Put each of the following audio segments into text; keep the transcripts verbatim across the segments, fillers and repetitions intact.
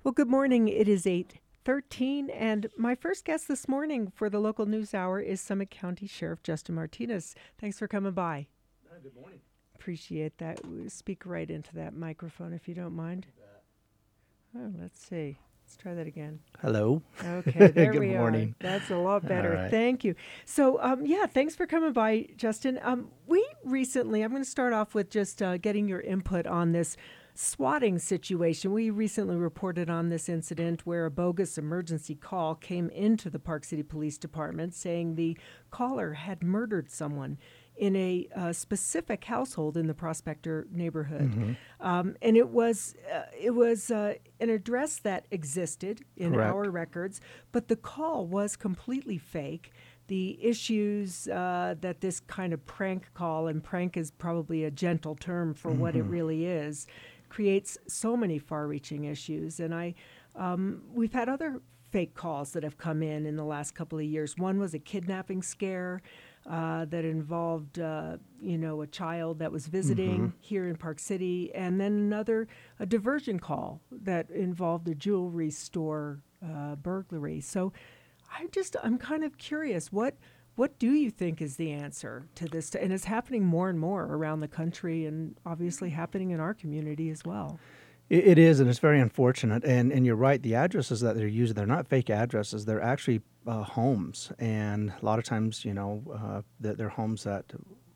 Well, good morning. It is eight thirteen, and my first guest this morning for the local news hour is Summit County Sheriff Justin Martinez. Thanks for coming by. Hi, good morning. Appreciate that. We speak right into that microphone if you don't mind. Oh, let's see. Let's try that again. Hello. Okay, there Good we morning. are. That's a lot better. All right. Thank you. So, um, yeah, thanks for coming by, Justin. Um, we recently, I'm going to start off with just uh, getting your input on this swatting situation. We recently reported on this incident where a bogus emergency call came into the Park City Police Department saying the caller had murdered someone in a uh, specific household in the Prospector neighborhood. Mm-hmm. Um, and it was uh, it was uh, an address that existed in Correct. our records, but the call was completely fake. The issues uh, that this kind of prank call, and prank is probably a gentle term for mm-hmm. what it really is, creates so many far-reaching issues. And I, um, we've had other fake calls that have come in in the last couple of years. One was a kidnapping scare uh, that involved, uh, you know, a child that was visiting Mm-hmm. here in Park City, and then another, a diversion call that involved a jewelry store uh, burglary. So I just, I'm kind of curious, what What do you think is the answer to this? And it's happening more and more around the country, and obviously happening in our community as well. It, it is, and it's very unfortunate. And and you're right. The addresses that they're using, they're not fake addresses. They're actually uh, homes, and a lot of times, you know, uh, they're, they're homes that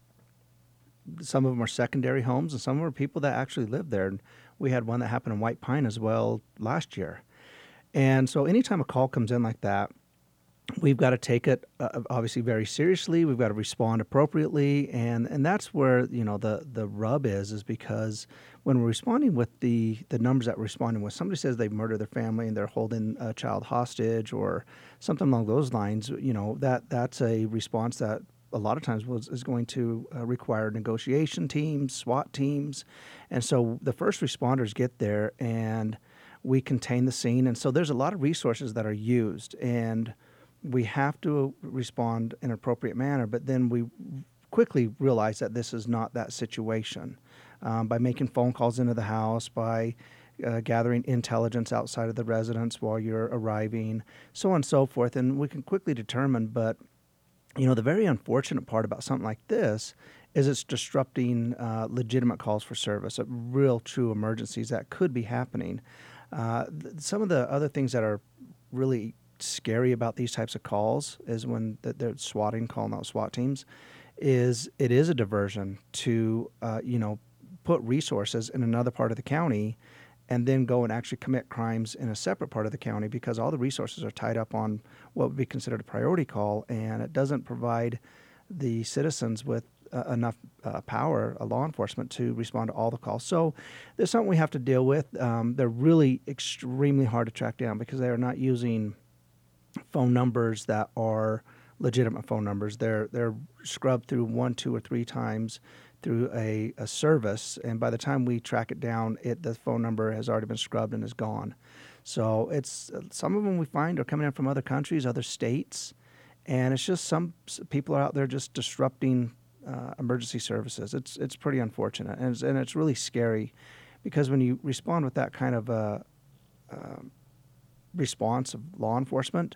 some of them are secondary homes, and some of them are people that actually live there. And we had one that happened in White Pine as well last year. And so, anytime a call comes in like that, we've got to take it uh, obviously very seriously. We've got to respond appropriately, and, and that's where you know the, the rub is, is because when we're responding with the, the numbers that we're responding with, somebody says they've murdered their family and they're holding a child hostage or something along those lines. You know that that's a response that a lot of times was is going to uh, require negotiation teams, SWAT teams, and so the first responders get there and we contain the scene, and so there's a lot of resources that are used and we have to respond in an appropriate manner, but then we quickly realize that this is not that situation. Um, by making phone calls into the house, by uh, gathering intelligence outside of the residence while you're arriving, so on and so forth, and we can quickly determine, but you know, the very unfortunate part about something like this is it's disrupting uh, legitimate calls for service, uh, real true emergencies that could be happening. Uh, th- some of the other things that are really scary about these types of calls is when the, they're swatting, calling out SWAT teams, is it is a diversion to, uh, you know, put resources in another part of the county and then go and actually commit crimes in a separate part of the county because all the resources are tied up on what would be considered a priority call, and it doesn't provide the citizens with uh, enough uh, power, uh, law enforcement, to respond to all the calls. So there's something we have to deal with. Um, they're really extremely hard to track down because they are not using phone numbers that are legitimate phone numbers. They're they're scrubbed through one, two, or three times through a, a service, and by the time we track it down, it the phone number has already been scrubbed and is gone. So it's some of them we find are coming in from other countries, other states, and it's just some people are out there just disrupting uh, emergency services. It's it's pretty unfortunate, and it's, and it's really scary because when you respond with that kind of a uh, response of law enforcement,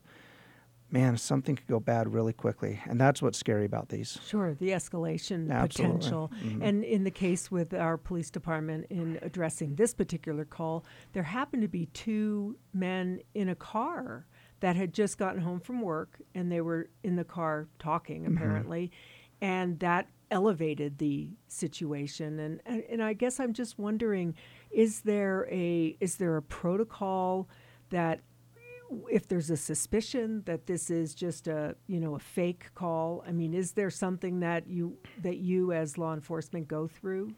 man, something could go bad really quickly, and that's what's scary about these. Sure, the escalation Absolutely. potential. Mm-hmm. And in the case with our police department in addressing this particular call, there happened to be two men in a car that had just gotten home from work, and they were in the car talking, apparently, mm-hmm. and that elevated the situation. And, and and I guess I'm just wondering, is there a is there a protocol that if there's a suspicion that this is just a, you know, a fake call, I mean, is there something that you that you as law enforcement go through?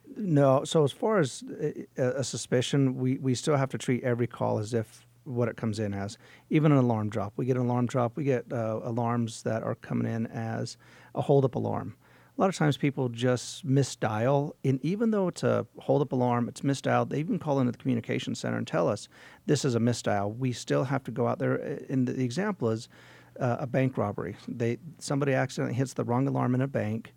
No. So as far as a, a suspicion, we, we still have to treat every call as if what it comes in as. Even an alarm drop. We get an alarm drop. We get uh, alarms that are coming in as a hold-up alarm. A lot of times people just misdial, and even though it's a hold-up alarm, it's misdialed, they even call into the communication center and tell us this is a misdial. We still have to go out there, and the example is uh, a bank robbery. They Somebody accidentally hits the wrong alarm in a bank,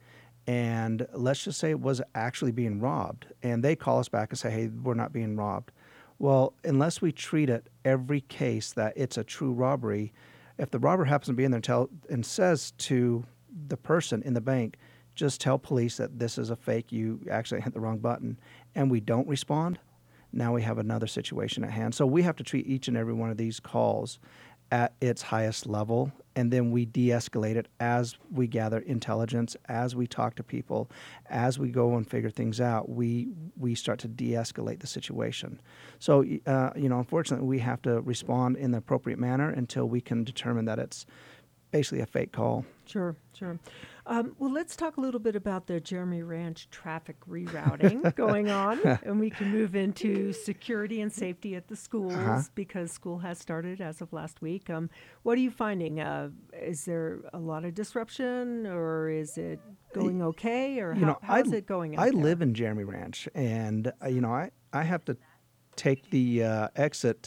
and let's just say it was actually being robbed, and they call us back and say, hey, we're not being robbed. Well, unless we treat it every case that it's a true robbery, if the robber happens to be in there and, tell, and says to the person in the bank, just tell police that this is a fake, you actually hit the wrong button, and we don't respond, now we have another situation at hand. So we have to treat each and every one of these calls at its highest level, and then we de-escalate it as we gather intelligence, as we talk to people, as we go and figure things out. We we start to de-escalate the situation. So uh, you know, unfortunately, we have to respond in the appropriate manner until we can determine that it's basically a fake call. Sure, sure. Um, well, let's talk a little bit about the Jeremy Ranch traffic rerouting going on, and we can move into security and safety at the schools Uh-huh. because school has started as of last week. Um, what are you finding? Uh, is there a lot of disruption, or is it going okay, or You how, know, how's I, it going? I out there? live in Jeremy Ranch, and uh, you know, I, I have to take the uh, exit,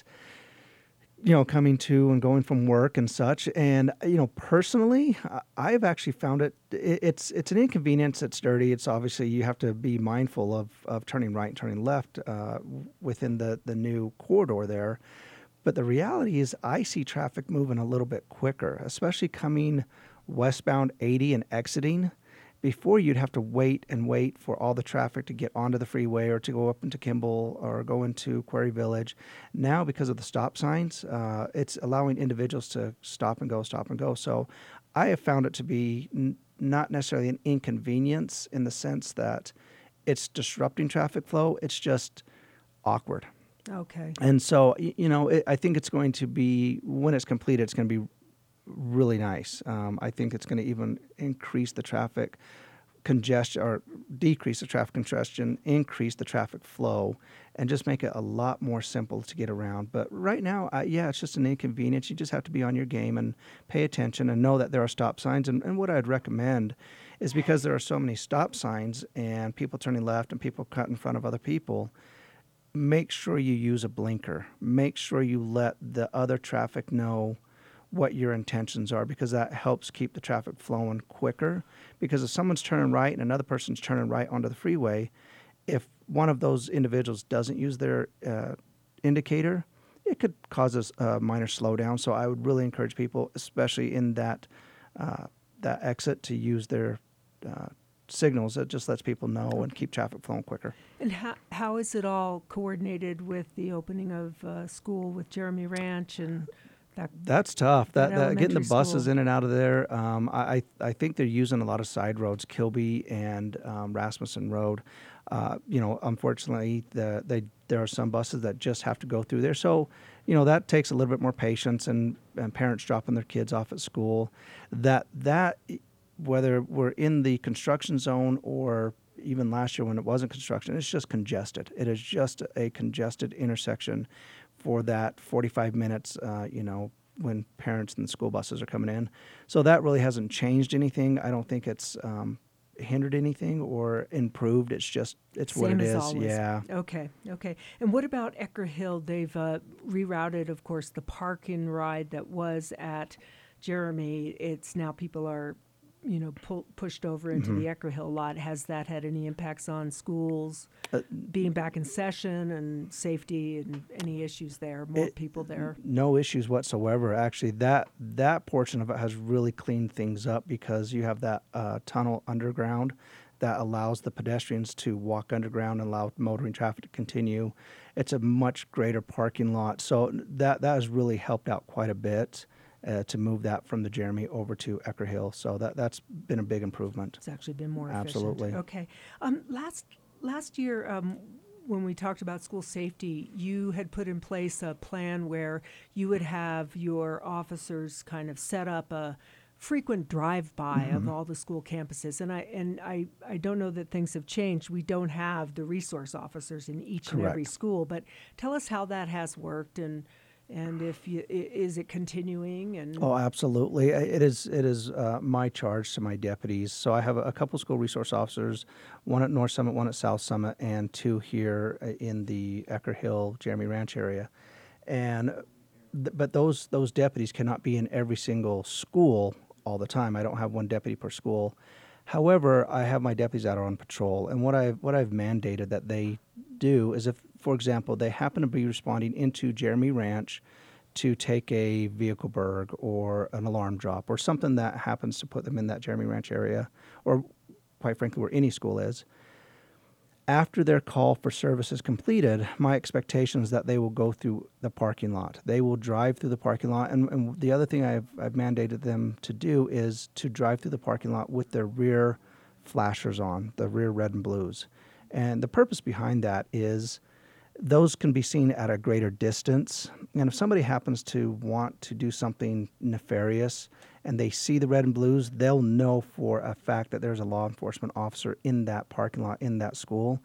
you know, coming to and going from work and such. And you know, personally, I- I've actually found it, it it's it's an inconvenience. It's dirty. It's obviously you have to be mindful of, of turning right and turning left uh, within the the new corridor there. But the reality is, I see traffic moving a little bit quicker, especially coming westbound eighty and exiting. Before, you'd have to wait and wait for all the traffic to get onto the freeway or to go up into Kimball or go into Quarry Village. Now, because of the stop signs, uh, it's allowing individuals to stop and go, stop and go. So I have found it to be n- not necessarily an inconvenience in the sense that it's disrupting traffic flow. It's just awkward. Okay. And so, y- you know, it, I think it's going to be, when it's completed, it's going to be really nice. Um, I think it's going to even increase the traffic congestion or decrease the traffic congestion, increase the traffic flow, and just make it a lot more simple to get around. But right now, uh, yeah, it's just an inconvenience. You just have to be on your game and pay attention and know that there are stop signs. And, and what I'd recommend is, because there are so many stop signs and people turning left and people cut in front of other people, make sure you use a blinker. Make sure you let the other traffic know what your intentions are, because that helps keep the traffic flowing quicker. Because if someone's turning right and another person's turning right onto the freeway, if one of those individuals doesn't use their uh, indicator, it could cause a, a minor slowdown. So I would really encourage people, especially in that uh, that exit, to use their uh, signals. That just lets people know and keep traffic flowing quicker. And how how is it all coordinated with the opening of uh, school with Jeremy Ranch and that? That's tough. That That, that getting the elementary buses school. in and out of there. Um, I I I think they're using a lot of side roads, Kilby and um, Rasmussen Road. Uh, you know, unfortunately, the they there are some buses that just have to go through there. So, you know, that takes a little bit more patience, and, and parents dropping their kids off at school. That that whether we're in the construction zone or even last year when it wasn't construction, it's just congested. It is just a congested intersection for that forty-five minutes, uh, you know, when parents and school buses are coming in. So that really hasn't changed anything. I don't think it's um, hindered anything or improved. It's just, it's what Same it as is. always. Yeah. Okay, okay. And what about Ecker Hill? They've uh, rerouted, of course, the park and ride that was at Jeremy. It's now people are, you know, pull, pushed over into Mhm. the Ecker Hill lot. Has that had any impacts on schools Uh, being back in session and safety and any issues there? More It- people there? No issues whatsoever. Actually, that that portion of it has really cleaned things up, because you have that uh, tunnel underground that allows the pedestrians to walk underground and allow motoring traffic to continue. It's a much greater parking lot, so that that has really helped out quite a bit uh, to move that from the Jeremy over to Ecker Hill. So that that's been a big improvement. It's actually been more Absolutely. efficient. Okay. Um, last last year, um, when we talked about school safety, you had put in place a plan where you would have your officers kind of set up a frequent drive-by of all the school campuses. And I and I, I don't know that things have changed. We don't have the resource officers in each and every Correct. school. But tell us how that has worked, and and if you, i- is it continuing? And Oh, absolutely. I- It is. It is uh, my charge to my deputies. So I have a, a couple school resource officers, one at North Summit, one at South Summit, and two here uh, in the Ecker Hill, Jeremy Ranch area. And th- but those those deputies cannot be in every single school all the time. I don't have one deputy per school. However, I have my deputies that are on patrol, and what I've what I've mandated that they do is, if for example, they happen to be responding into Jeremy Ranch to take a vehicle burg or an alarm drop or something that happens to put them in that Jeremy Ranch area, or quite frankly, where any school is. After their call for service is completed, my expectation is that they will go through the parking lot. They will drive through the parking lot. And, and the other thing I've, I've mandated them to do is to drive through the parking lot with their rear flashers on, the rear red and blues. And the purpose behind that is those can be seen at a greater distance. And if somebody happens to want to do something nefarious and they see the red and blues, they'll know for a fact that there's a law enforcement officer in that parking lot, in that school.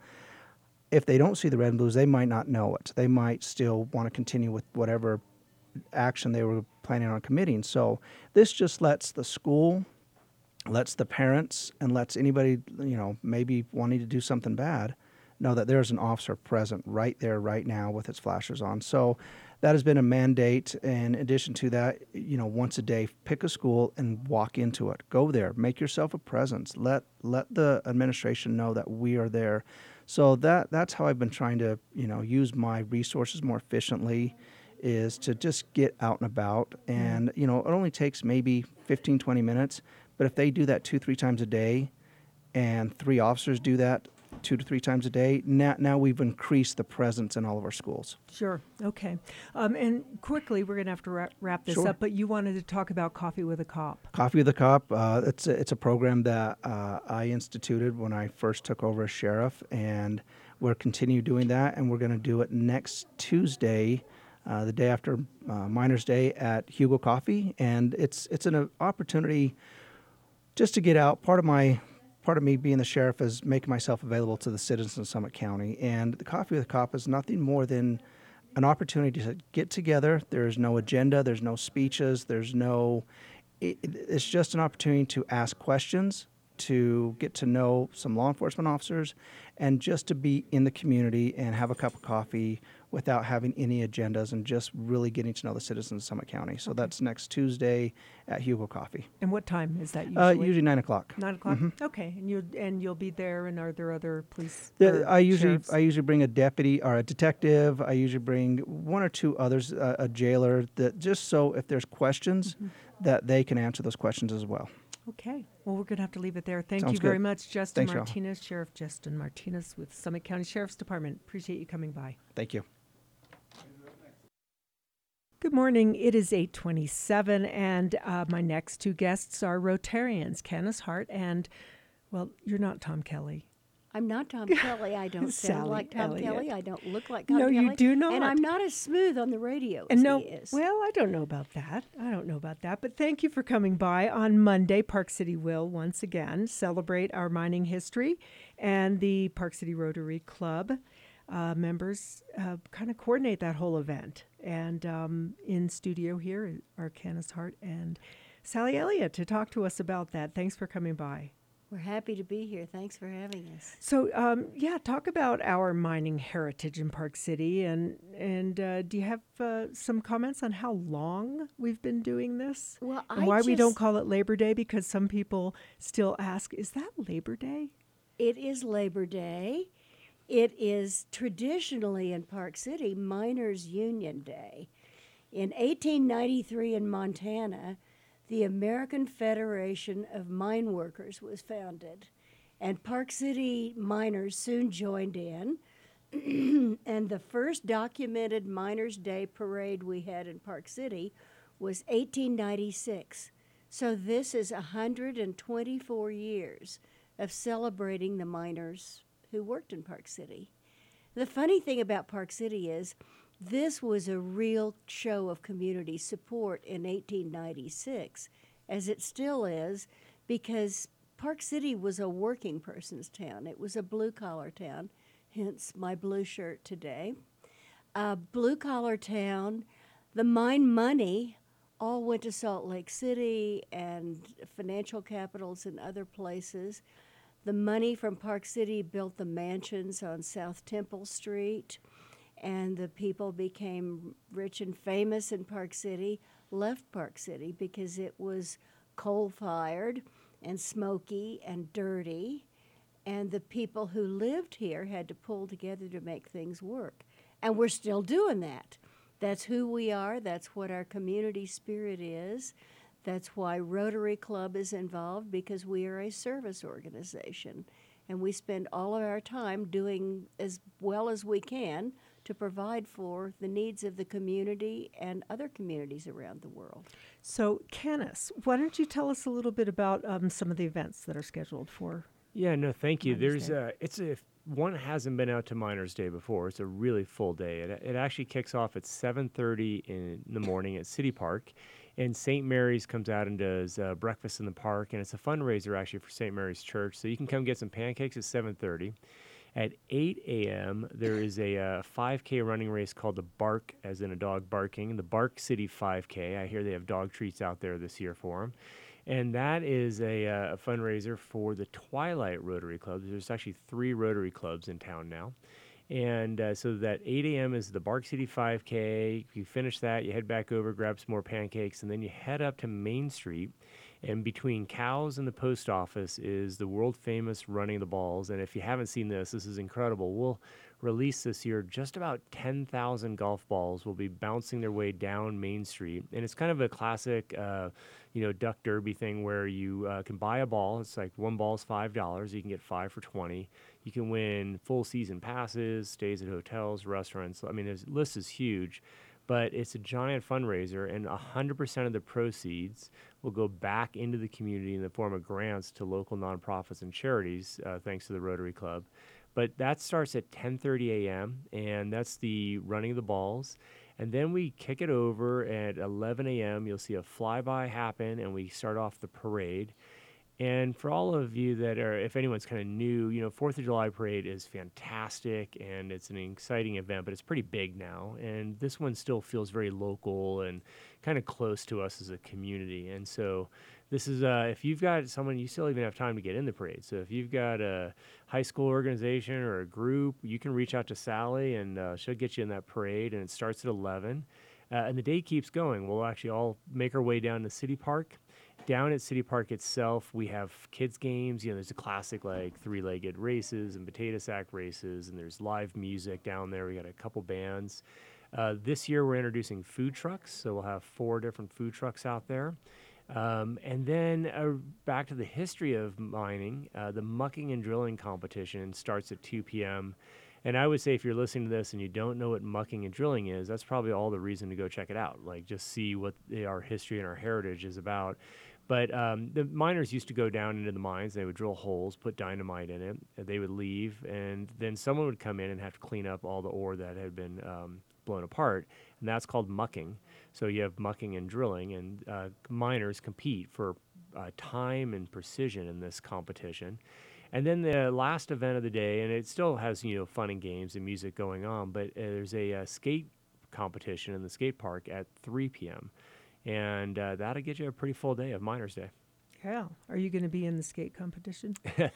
If they don't see the red and blues, they might not know it. They might still want to continue with whatever action they were planning on committing. So this just lets the school, lets the parents, and lets anybody, you know, maybe wanting to do something bad, know that there's an officer present right there, right now with its flashers on. So that has been a mandate. In addition to that, you know, once a day, pick a school and walk into it. Go there. Make yourself a presence. Let let the administration know that we are there. So that that's how I've been trying to, you know, use my resources more efficiently, is to just get out and about. And, you know, it only takes maybe fifteen, twenty minutes. But if they do that two, three times a day, and three officers do that two to three times a day, now, now we've increased the presence in all of our schools. Sure. Okay. Um, and quickly, we're going to have to wrap, wrap this Sure. up, but you wanted to talk about Coffee with a Cop. Coffee with a Cop, uh, it's, a, it's a program that uh, I instituted when I first took over as sheriff, and we're continue doing that, and we're going to do it next Tuesday, uh, the day after uh, Miners Day at Hugo Coffee, and it's it's an uh, opportunity just to get out. Part of my Part of me being the sheriff is making myself available to the citizens of Summit County. And the Coffee with a Cop is nothing more than an opportunity to get together. There's no agenda. There's no speeches. There's no... It, it's just an opportunity to ask questions, to get to know some law enforcement officers, and just to be in the community and have a cup of coffee without having any agendas, and just really getting to know the citizens of Summit County. So Okay. that's next Tuesday at Hugo Coffee. And what time is that usually? Uh, usually nine o'clock. Nine o'clock. Mhm. Okay, and you and you'll be there. And are there other police? The, or I usually sheriffs? I usually bring a deputy or a detective. I usually bring one or two others, uh, a jailer, that just so if there's questions, Mm-hmm. that they can answer those questions as well. Okay. Well, we're going to have to leave it there. Thank Sounds you very good. much, Justin Thanks, y'all. Martinez, Sheriff Justin Martinez with Summit County Sheriff's Department. Appreciate you coming by. Thank you. Good morning. It is eight twenty-seven, and uh, my next two guests are Rotarians, Candace Hart and, well, you're not Tom Kelly. I'm not Tom Kelly. I don't sound Sally like Tom Elliott. Kelly. I don't look like Tom No, Kelly. you do not. And I'm not as smooth on the radio And as no, he is. well, I don't know about that. I don't know about that. But thank you for coming by. On Monday, Park City will once again celebrate our mining history, and the Park City Rotary Club uh, members uh, kind of coordinate that whole event. And um, in studio here are Candace Hart and Sally Elliott to talk to us about that. Thanks for coming by. We're happy to be here. Thanks for having us. So, um, yeah, talk about our mining heritage in Park City, and and uh, do you have uh, some comments on how long we've been doing this? Well, and I why we don't just- call it Labor Day? Because some people still ask, "Is that Labor Day?" It is Labor Day. It is traditionally in Park City Miners Union Day. In eighteen ninety-three in Montana, the American Federation of Mine Workers was founded, and Park City miners soon joined in. And the first documented Miners Day parade we had in Park City was eighteen ninety-six. So this is one hundred twenty-four years of celebrating the miners who worked in Park City. The funny thing about Park City is this was a real show of community support in eighteen ninety-six, as it still is, because Park City was a working person's town. It was a blue-collar town, hence my blue shirt today. A blue-collar town. The mine money all went to Salt Lake City and financial capitals in other places. The money from Park City built the mansions on South Temple Street, and the people became rich and famous in Park City, left Park City because it was coal-fired and smoky and dirty, and the people who lived here had to pull together to make things work. And we're still doing that. That's who we are. That's what our community spirit is. That's why Rotary Club is involved, because we are a service organization. And we spend all of our time doing as well as we can to provide for the needs of the community and other communities around the world. So, Canis, why don't you tell us a little bit about um, some of the events that are scheduled for? Yeah, no, thank you. Miners There's Day. uh, it's a, if one hasn't been out to Miners Day before, it's a really full day. It, it actually kicks off at seven thirty in the morning at City Park, and Saint Mary's comes out and does uh, breakfast in the park, and it's a fundraiser actually for Saint Mary's Church. So you can come get some pancakes at seven thirty. At eight a.m., there is a uh, five K running race called the Bark, as in a dog barking, the Bark City five K. I hear they have dog treats out there this year for them. And that is a, uh, a fundraiser for the Twilight Rotary Club. There's actually three Rotary Clubs in town now. And uh, so that eight a.m. is the Bark City five K. You finish that, you head back over, grab some more pancakes, and then you head up to Main Street. And between Cows and the post office is the world-famous Running the Balls. And if you haven't seen this, this is incredible. We'll release this year just about ten thousand golf balls will be bouncing their way down Main Street. And it's kind of a classic, uh, you know, duck derby thing where you uh, can buy a ball. It's like one ball is five dollars. You can get five for twenty. You can win full season passes, stays at hotels, restaurants. I mean, the list is huge. But it's a giant fundraiser, and one hundred percent of the proceeds will go back into the community in the form of grants to local nonprofits and charities, uh, thanks to the Rotary Club. But that starts at ten thirty a.m., and that's the Running the Balls. And then we kick it over at eleven a.m. You'll see a flyby happen, and we start off the parade. And for all of you that are, if anyone's kind of new, you know, fourth of July Parade is fantastic, and it's an exciting event, but it's pretty big now. And this one still feels very local and kind of close to us as a community. And so this is, uh, if you've got someone, you still even have time to get in the parade. So if you've got a high school organization or a group, you can reach out to Sally, and uh, she'll get you in that parade, and it starts at eleven. Uh, and the day keeps going. We'll actually all make our way down to City Park. Down at City Park itself, we have kids games. You know, there's a classic like three-legged races and potato sack races, and there's live music down there. We got a couple bands. Uh, this year, we're introducing food trucks, so we'll have four different food trucks out there. Um, and then uh, back to the history of mining, uh, the mucking and drilling competition starts at two p.m. And I would say if you're listening to this and you don't know what mucking and drilling is, that's probably all the reason to go check it out. Like, just see what the, our history and our heritage is about. But um, the miners used to go down into the mines. They would drill holes, put dynamite in it. And they would leave, and then someone would come in and have to clean up all the ore that had been um, blown apart. And that's called mucking. So you have mucking and drilling, and uh, miners compete for uh, time and precision in this competition. And then the last event of the day, and it still has, you know, fun and games and music going on, but uh, there's a, uh skate competition in the skate park at three p.m. And uh, that'll get you a pretty full day of Miners Day. Yeah. Are you going to be in the skate competition?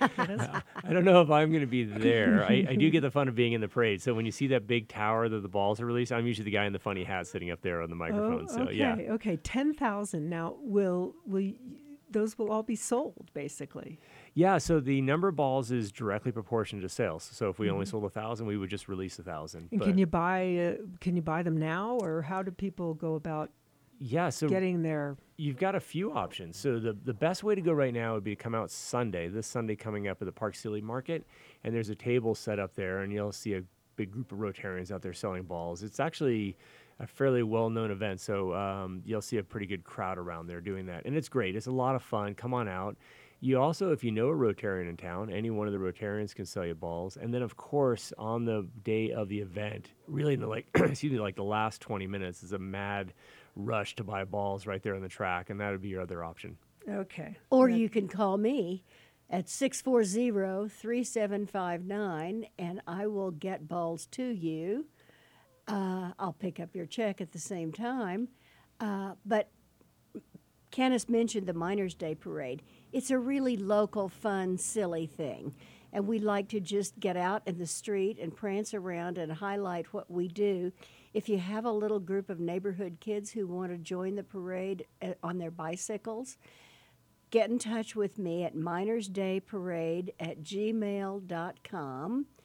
I don't know if I'm going to be there. I, I do get the fun of being in the parade. So when you see that big tower that the balls are released, I'm usually the guy in the funny hat sitting up there on the microphone. Oh, so okay. yeah. Okay. ten thousand. Now, will will y- those will all be sold, basically? Yeah, so the number of balls is directly proportional to sales. So if we only sold a thousand, we would just release a thousand. And can you buy uh, can you buy them now, or how do people go about yeah, so getting their? you've got a few options. So the the best way to go right now would be to come out Sunday, this Sunday coming up at the Park City Market, and there's a table set up there, and you'll see a big group of Rotarians out there selling balls. It's actually a fairly well-known event, so um, you'll see a pretty good crowd around there doing that, and it's great. It's a lot of fun. Come on out. You also, if you know a Rotarian in town, any one of the Rotarians can sell you balls. And then, of course, on the day of the event, really in the like, excuse me, like the last twenty minutes is a mad rush to buy balls right there on the track, and that would be your other option. Okay. Or That- you can call me at six four zero, three seven five nine, and I will get balls to you. Uh, I'll pick up your check at the same time. Uh, but Canis mentioned the Miners' Day Parade. It's a really local, fun, silly thing. And we like to just get out in the street and prance around and highlight what we do. If you have a little group of neighborhood kids who want to join the parade uh, on their bicycles, get in touch with me at minersdayparade at gmail dot com,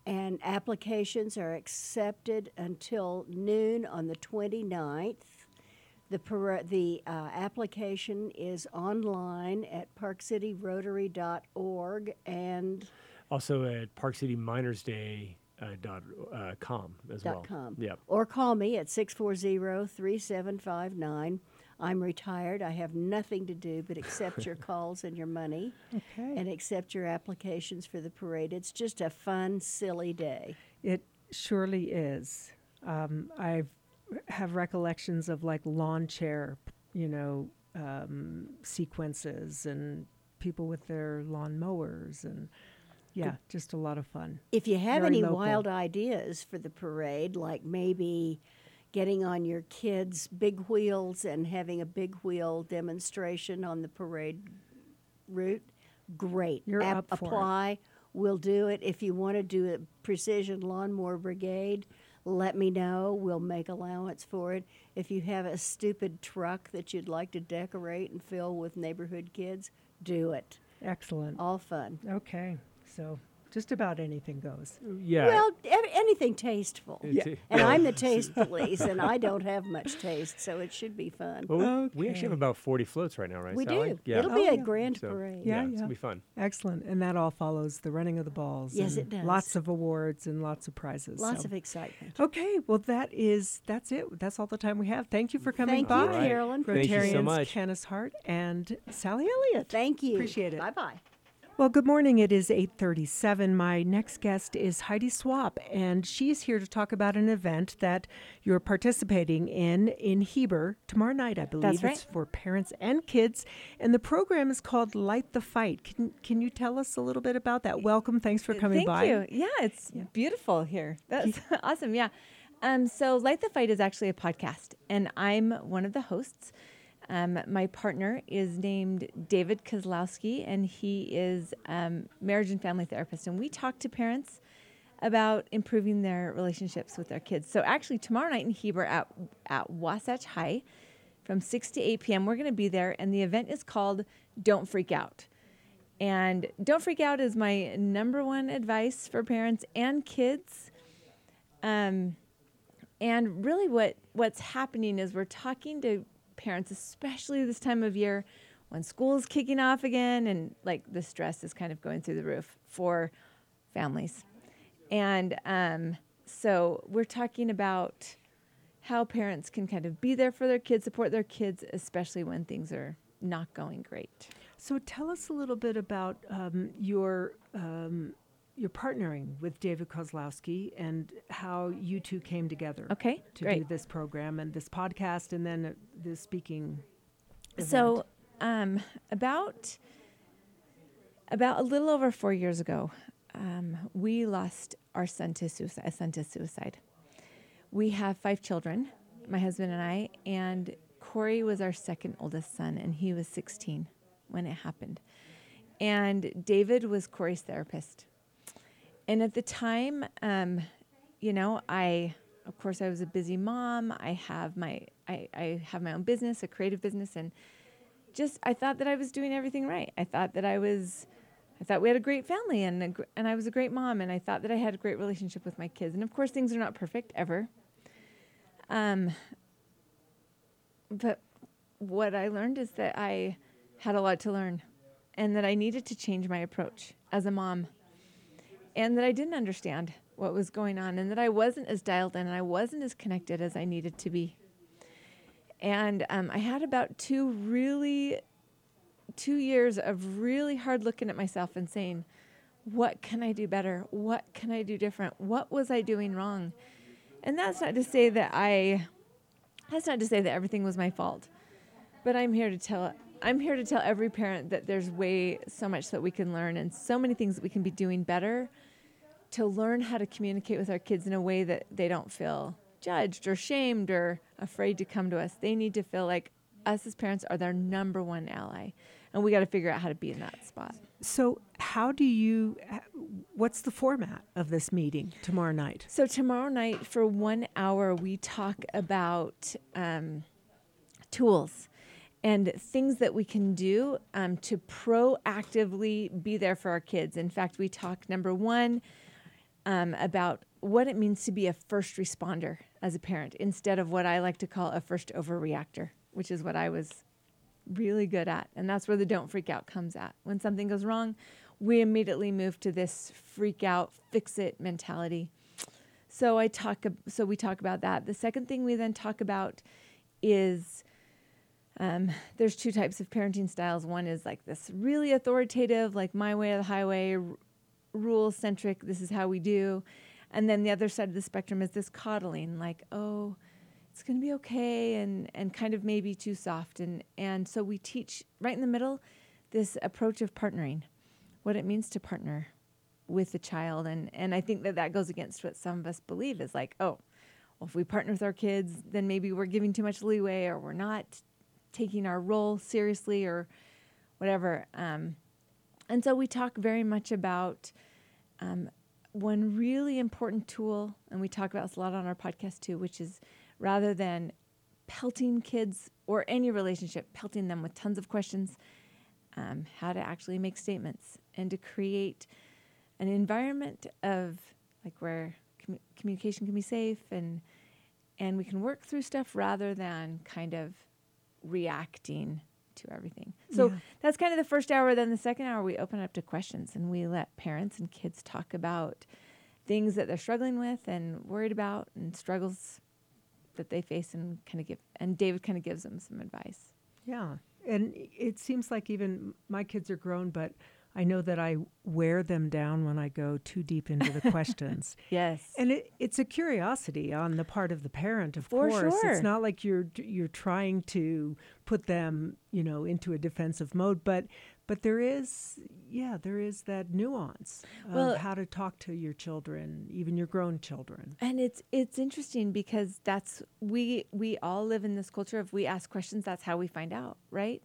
and applications are accepted until noon on the twenty-ninth. The, para- the uh, application is online at park city rotary dot org and Also at Park City Miners Day uh, dot uh, com as well. dot com. Yep. Or call me at six four zero, three seven five nine. I'm retired. I have nothing to do but accept your calls and your money Okay. and accept your applications for the parade. It's just a fun, silly day. It surely is. Um, I have recollections of like lawn chair, you know, um, sequences and people with their lawn mowers and yeah, just a lot of fun. If you have Very any local. wild ideas for the parade, like maybe getting on your kids' big wheels and having a big wheel demonstration on the parade route, great. You're App- up for it. apply. We'll do it. If you want to do a precision lawnmower brigade, let me know. We'll make allowance for it. If you have a stupid truck that you'd like to decorate and fill with neighborhood kids, do it. Excellent. All fun. Okay. So just about anything goes. Yeah. Well, ev- anything tasteful. It's- And well, I'm the taste police, and I don't have much taste, so it should be fun. well, we- we actually have Okay. about forty floats right now, right? we Sally? do. Yeah. It'll Oh, be a yeah. grand So, parade. Yeah, it's yeah. gonna be fun. Excellent. And that all follows the running of the balls. Yes, and it does. Lots of awards and lots of prizes. Lots so. of excitement. Okay, well that is that's it. That's all the time we have. Thank you for coming Thank by. you, All right. Carolyn. Thank you so Rotarians much. Kenneth Hart and Sally Elliott. Thank you. Appreciate it. Bye bye. Well, good morning. It is eight thirty-seven. My next guest is Heidi Swap, and she's here to talk about an event that you're participating in in Heber tomorrow night, I believe. That's right. It's for parents and kids, and the program is called Light the Fight. Can can you tell us a little bit about that? Welcome. Thanks for coming Thank by. you. Yeah, it's beautiful here. That's awesome. Yeah. Um, so Light the Fight is actually a podcast, and I'm one of the hosts. Um, my partner is named David Kozlowski, and he is um, marriage and family therapist. And we talk to parents about improving their relationships with their kids. So actually, tomorrow night in Heber at at Wasatch High, from six to eight p.m., we're going to be there, and the event is called Don't Freak Out. And don't freak out is my number one advice for parents and kids. Um, and really, what what's happening is we're talking to parents, especially this time of year when school is kicking off again and like the stress is kind of going through the roof for families. And um, so we're talking about how parents can kind of be there for their kids, support their kids, especially when things are not going great. So tell us a little bit about um, your um, your partnering with David Kozlowski and how you two came together Okay, to great. do this program and this podcast and then uh, the speaking event. So, um, about about a little over four years ago, um, we lost our son to suicide. A son to suicide. We have five children, my husband and I, and Corey was our second oldest son, and he was sixteen when it happened. And David was Corey's therapist. And at the time, um, you know, I, of course, I was a busy mom. I have my, I, I have my own business, a creative business, and just I thought that I was doing everything right. I thought that I was, I thought we had a great family, and a, gr- and I was a great mom, and I thought that I had a great relationship with my kids. And of course, things are not perfect ever. Um, but what I learned is that I had a lot to learn, and that I needed to change my approach as a mom. And that I didn't understand what was going on, and that I wasn't as dialed in and I wasn't as connected as I needed to be. And um, I had about two really, two years of really hard looking at myself and saying, what can I do better? What can I do different? What was I doing wrong? And that's not to say that I, that's not to say that everything was my fault, but I'm here to tell I'm here to tell every parent that there's way so much that we can learn and so many things that we can be doing better to learn how to communicate with our kids in a way that they don't feel judged or shamed or afraid to come to us. They need to feel like us as parents are their number one ally, and we got to figure out how to be in that spot. So how do you, h- what's the format of this meeting tomorrow night? So tomorrow night for one hour, we talk about um, tools and things that we can do um, to proactively be there for our kids. In fact, we talk, number one, um, about what it means to be a first responder as a parent instead of what I like to call a first overreactor, which is what I was really good at. And that's where the don't freak out comes at. When something goes wrong, we immediately move to this freak out, fix it mentality. So I talk, so we talk about that. The second thing we then talk about is um, there's two types of parenting styles. One is like this really authoritative, like my way or the highway, r- rule centric. This is how we do. And then the other side of the spectrum is this coddling, like, oh, it's going to be okay, and, and kind of maybe too soft. And, and so we teach right in the middle this approach of partnering, what it means to partner with the child. And, and I think that that goes against what some of us believe is like, oh, well, if we partner with our kids, then maybe we're giving too much leeway, or we're not taking our role seriously, or whatever. Um, and so we talk very much about um, one really important tool, and we talk about this a lot on our podcast too, which is rather than pelting kids or any relationship, pelting them with tons of questions, um, how to actually make statements and to create an environment of like where commu- communication can be safe and and we can work through stuff rather than kind of reacting to everything. So Yeah. that's kind of the first hour. Then the second hour, we open up to questions and we let parents and kids talk about things that they're struggling with and worried about and struggles that they face, and kind of give, and David kind of gives them some advice. Yeah. And it seems like even my kids are grown, but I know that I wear them down when I go too deep into the questions. Yes. And it, it's a curiosity on the part of the parent, of For course. sure. It's not like you're you're trying to put them, you know, into a defensive mode, but but there is, yeah, there is that nuance of Well- how to talk to your children, even your grown children. And it's it's interesting because that's we we all live in this culture of we ask questions, that's how we find out, right?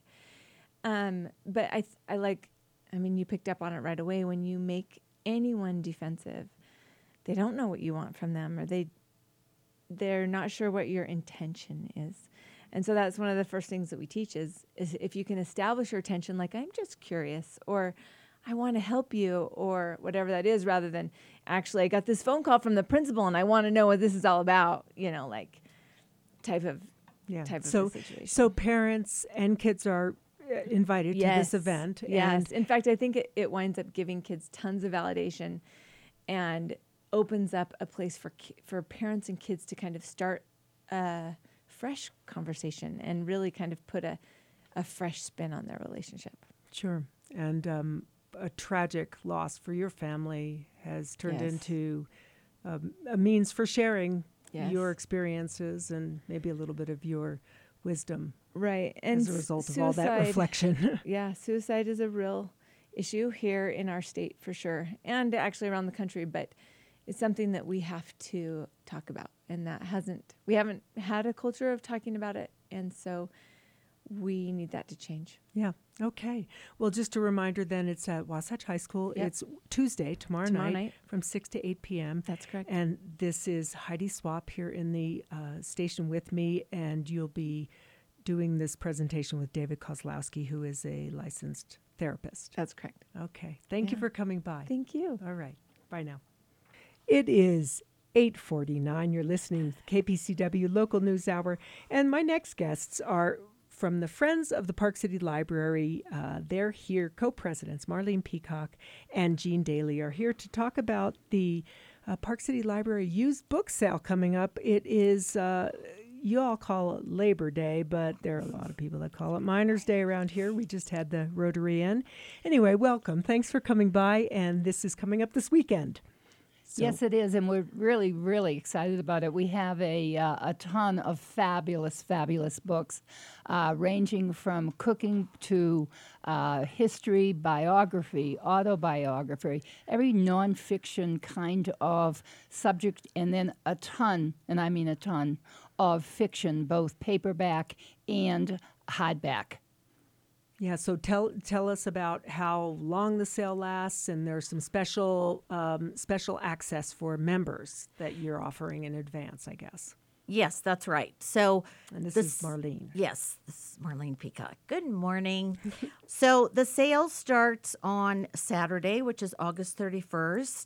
Um, but I th- I like, I mean, you picked up on it right away. When you make anyone defensive, they don't know what you want from them, or they they're not sure what your intention is. And so that's one of the first things that we teach is is if you can establish your intention, like I'm just curious, or I want to help you, or whatever that is, rather than actually I got this phone call from the principal and I want to know what this is all about, you know, like type of Yeah. type of so a situation. so parents and kids are uh, invited to this event. Yes. And In fact, I think it, it winds up giving kids tons of validation and opens up a place for ki- for parents and kids to kind of start a fresh conversation and really kind of put a, a fresh spin on their relationship. Sure. And um, a tragic loss for your family has turned Yes. into um, a means for sharing Yes. your experiences and maybe a little bit of your wisdom Right. And as a result s- of all that suicide- reflection. Yeah, suicide is a real issue here in our state for sure, and actually around the country, but it's something that we have to talk about, and that hasn't, we haven't had a culture of talking about it, and so we need that to change. Yeah. Okay. Well, just a reminder then, it's at Wasatch High School. Yep. It's Tuesday, tomorrow, Tomorrow night, night. from six to eight p.m. That's correct. And this is Heidi Swap here in the uh, station with me, and you'll be doing this presentation with David Kozlowski, who is a licensed therapist. That's correct. Okay. Thank you Yeah. for coming by. Thank you. All right. Bye now. It is eight forty-nine. You're listening to K P C W Local News Hour. And my next guests are from the Friends of the Park City Library. Uh, they're here, co-presidents Marlene Peacock and Jean Daly are here to talk about the uh, Park City Library used book sale coming up. It is, uh, you all call it Labor Day, but there are a lot of people that call it Miners' Day around here. We just had the Rotary in. Anyway, welcome. Thanks for coming by, and this is coming up this weekend. So- Yes, it is, and we're really, really excited about it. We have a uh, a ton of fabulous, fabulous books, uh, ranging from cooking to uh, history, biography, autobiography, every nonfiction kind of subject, and then a ton, and I mean a ton, of fiction, both paperback and hardback. Yeah, so tell tell us about how long the sale lasts, and there's some special um, special access for members that you're offering in advance, I guess. Yes, that's right. So And this, This- is Marlene. Yes, this is Marlene Peacock. Good morning. So the sale starts on Saturday, which is August thirty-first.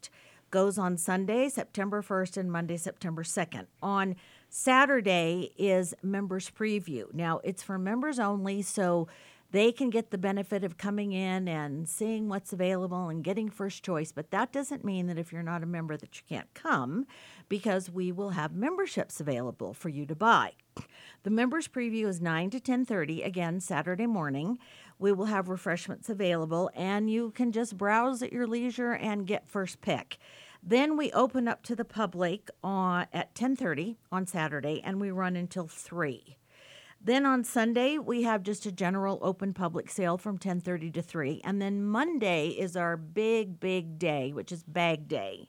goes on Sunday, September first, and Monday, September second. On Saturday is members preview. Now, it's for members only, so they can get the benefit of coming in and seeing what's available and getting first choice. But that doesn't mean that if you're not a member that you can't come, because we will have memberships available for you to buy. The members preview is nine to ten thirty, again, Saturday morning. We will have refreshments available, and you can just browse at your leisure and get first pick. Then we open up to the public on, at ten thirty on Saturday, and we run until three. Then on Sunday, we have just a general open public sale from ten thirty to three. And then Monday is our big, big day, which is bag day.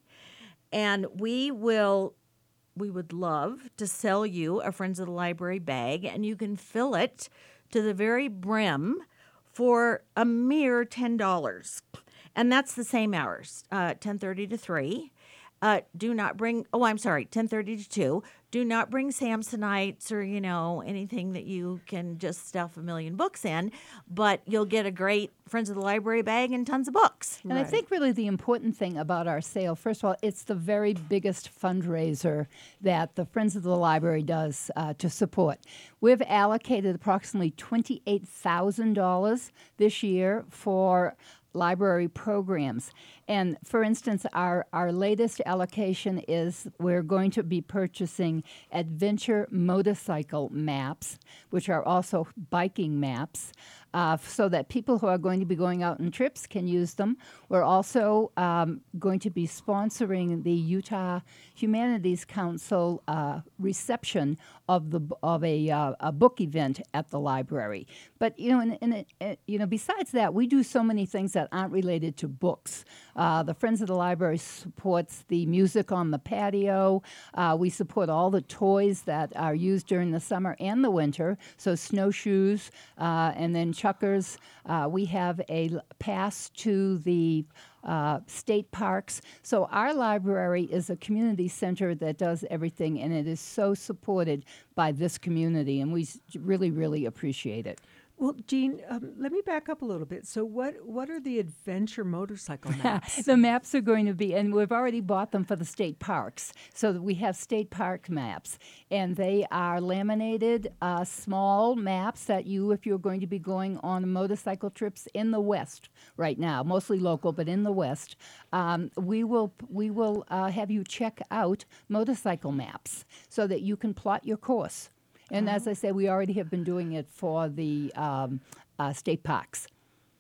And we will, we would love to sell you a Friends of the Library bag, and you can fill it to the very brim for a mere ten dollars. And that's the same hours, uh, ten thirty to three. Uh, do not bring, oh, I'm sorry, ten thirty to two. Do not bring Samsonites or, you know, anything that you can just stuff a million books in, but you'll get a great Friends of the Library bag and tons of books. And I think really the important thing about our sale, first of all, it's the very biggest fundraiser that the Friends of the Library does uh, to support. We've allocated approximately twenty-eight thousand dollars this year for library programs. And for instance, our, our latest allocation is we're going to be purchasing adventure motorcycle maps, which are also biking maps, uh, so that people who are going to be going out on trips can use them. We're also um, going to be sponsoring the Utah Humanities Council uh, reception of the of a uh, a book event at the library. But you know, in, in it, uh, you know, besides that, we do so many things that aren't related to books. Uh, the Friends of the Library supports the music on the patio. Uh, we support all the toys that are used during the summer and the winter. So snowshoes uh, and then chuckers. Uh, we have a l- pass to the Uh, state parks. So our library is a community center that does everything, and it is so supported by this community, and we s- really, really appreciate it. Well, Jean, um, let me back up a little bit. So, what what are the adventure motorcycle maps? The maps are going to be, and we've already bought them for the state parks. So that we have state park maps, and they are laminated, uh, small maps that you, if you're going to be going on motorcycle trips in the West right now, mostly local, but in the West, um, we will we will uh, have you check out motorcycle maps so that you can plot your course. And as I say, we already have been doing it for the um, uh, state parks.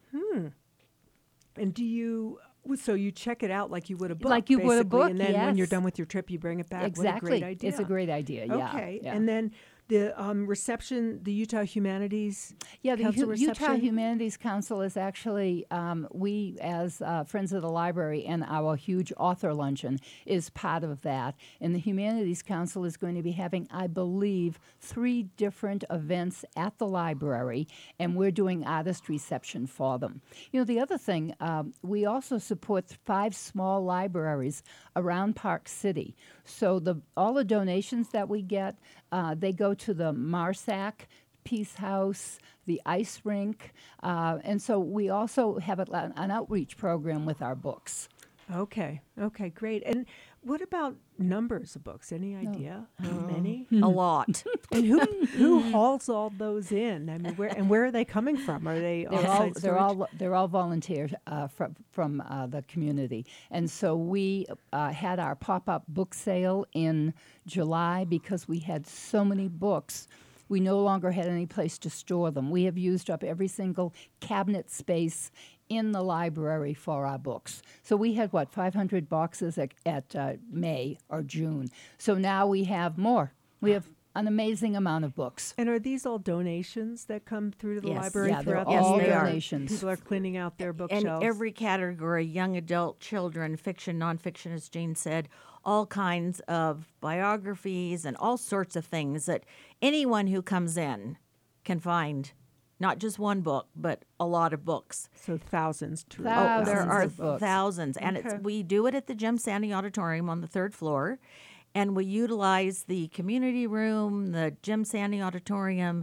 And do you? So you check it out like you would a book, Like you would a basically, book, and then when you're yes. done with your trip, you bring it back. Exactly. What a great idea! It's a great idea, yeah. Okay, yeah. and then the um, reception, the Utah Humanities. Yeah, the Council Hu- Utah reception? Humanities Council is actually, um, we as uh, Friends of the Library and our huge author luncheon is part of that. And the Humanities Council is going to be having, I believe, three different events at the library, and we're doing artist reception for them. You know, the other thing, um, we also support five small libraries around Park City. So the all the donations that we get, uh, they go to the MARSAC, Peace House, the ice rink, uh, and so we also have a, an outreach program with our books. Okay, okay, great. And what about numbers of books? Any idea how many? A lot. And who who hauls all those in? I mean, where and where are they coming from? Are they They're all offsite they're storage? all they're all volunteers uh, from from uh, the community, and so we uh, had our pop up book sale in July because we had so many books. We no longer had any place to store them. We have used up every single cabinet space in the library for our books. So we had, what, five hundred boxes at, at uh, May or June. So now we have more. We have an amazing amount of books. And are these all donations that come through to the Yes. library Yeah, they're throughout all the year? donations. People are cleaning out their In bookshelves. every category, young adult, children, fiction, nonfiction, as Jane said, all kinds of biographies and all sorts of things that anyone who comes in can find. Not just one book, but a lot of books. So thousands to Thou- Oh, there Thousands are of books. thousands, and Okay. it's we do it at the Jim Sandy Auditorium on the third floor, and we utilize the community room, the Jim Sandy Auditorium, the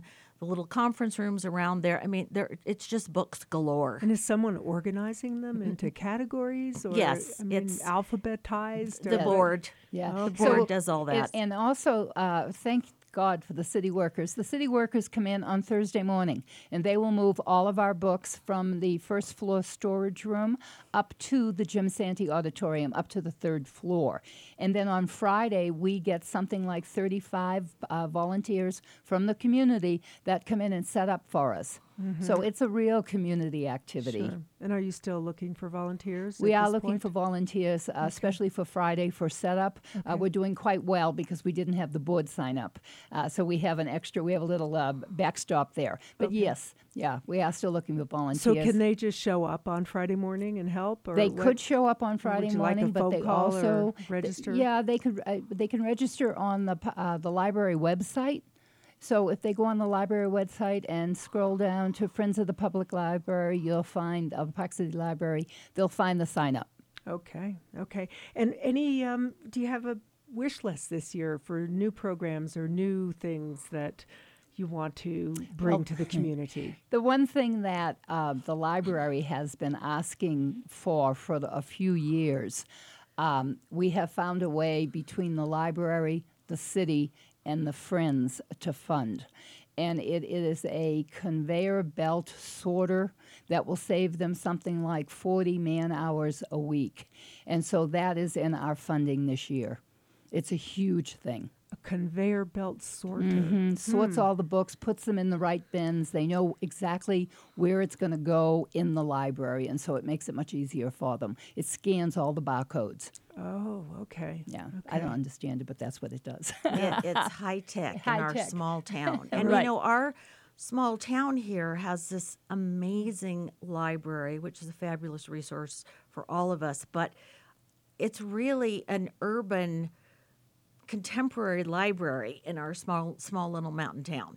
the little conference rooms around there. I mean, there it's just books galore. And is someone organizing them into categories? Or, Yes, I mean, it's alphabetized? The or- board. Yeah, The board does all that. And, and also, uh, thank God for the city workers. The city workers come in on Thursday morning, and they will move all of our books from the first floor storage room up to the Jim Santee Auditorium, up to the third floor. And then on Friday, we get something like thirty-five uh, volunteers from the community that come in and set up for us. So it's a real community activity. Sure. And are you still looking for volunteers? We at are this looking point? for volunteers, uh, especially for Friday for setup. Uh, we're doing quite well because we didn't have the board sign up. Uh, so we have an extra, we have a little uh, backstop there. But yes, yeah, we are still looking for volunteers. So can they just show up on Friday morning and help? Or They what- could show up on Friday you like a morning, but phone they call or also th- register? yeah, they could. Uh, they can register on the p- uh, the library website. So if they go on the library website and scroll down to Friends of the Public Library, you'll find of uh, Park City Library. They'll find the sign up. Okay, okay. And any, um, do you have a wish list this year for new programs or new things that you want to bring Well, to the community? The one thing that uh, the library has been asking for for the, a few years, um, we have found a way between the library, the city, and the Friends to fund. And it, it is a conveyor belt sorter that will save them something like forty man hours a week. And so that is in our funding this year. It's a huge thing. A conveyor belt sorter. Mm, sorts all the books, puts them in the right bins. They know exactly where it's going to go in the library, and so it makes it much easier for them. It scans all the barcodes. Oh, okay. Yeah, I don't understand it, but that's what it does. It, it's high tech in our High-tech. small town. And Right. you know, our small town here has this amazing library, which is a fabulous resource for all of us. But it's really an urban, contemporary library in our small, small little mountain town.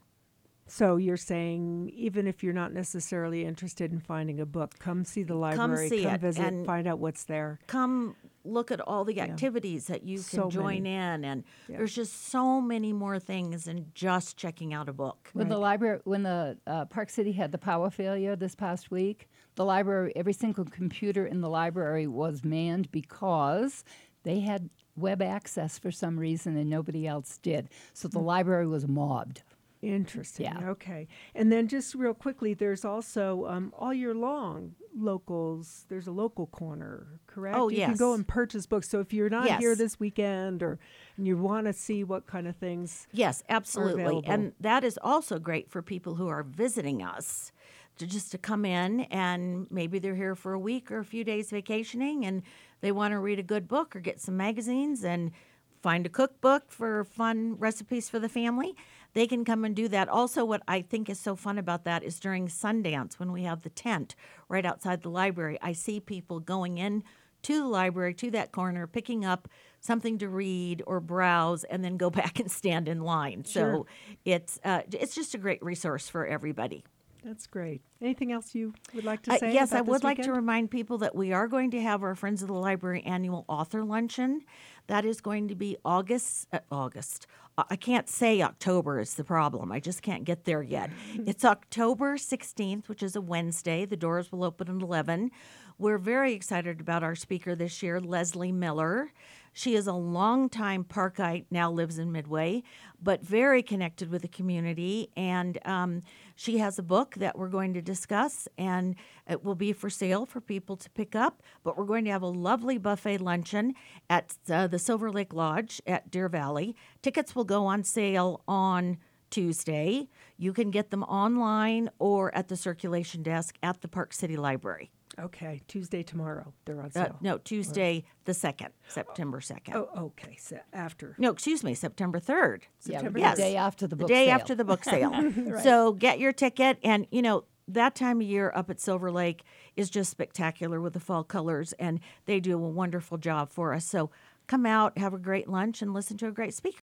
So you're saying even if you're not necessarily interested in finding a book, come see the library, see it, visit, and- find out what's there. Come look at all the activities that you can So join many. in, and Yeah. there's just so many more things than just checking out a book. When the library, when the uh, Park City had the power failure this past week, the library, every single computer in the library was manned because they had web access for some reason and nobody else did. So the library was mobbed. Interesting. Yeah. Okay. And then just real quickly, there's also um, all year long locals. There's a local corner, correct? Oh, you can go yes. and purchase books. So if you're not here Yes. this weekend, or and you want to see what kind of things. Yes, absolutely. available. And that is also great for people who are visiting us to just to come in, and maybe they're here for a week or a few days vacationing and they want to read a good book or get some magazines and find a cookbook for fun recipes for the family. They can come and do that. Also, what I think is so fun about that is during Sundance, when we have the tent right outside the library, I see people going in to the library, to that corner, picking up something to read or browse, and then go back and stand in line. Sure. So it's uh, it's just a great resource for everybody. That's great. Anything else you would like to Uh, say? yes, I about this would like to weekend? remind people that we are going to have our Friends of the Library annual author luncheon. That is going to be August. Uh, August. Uh, I can't say October is the problem. I just can't get there yet. It's October sixteenth, which is a Wednesday. The doors will open at eleven. We're very excited about our speaker this year, Leslie Miller. She is a longtime Parkite, now lives in Midway, but very connected with the community. And um, she has a book that we're going to discuss, and it will be for sale for people to pick up. But we're going to have a lovely buffet luncheon at uh, the Silver Lake Lodge at Deer Valley. Tickets will go on sale on Tuesday. You can get them online or at the circulation desk at the Park City Library. Okay, Tuesday tomorrow. They're on Uh, sale. no, Tuesday the second, September second. Oh, okay. So after. No, excuse me, September third. Yeah, September the Yes. day after the The book day sale. after the book sale. So get your ticket. And, you know, that time of year up at Silver Lake is just spectacular with the fall colors, and they do a wonderful job for us. So come out, have a great lunch, and listen to a great speaker.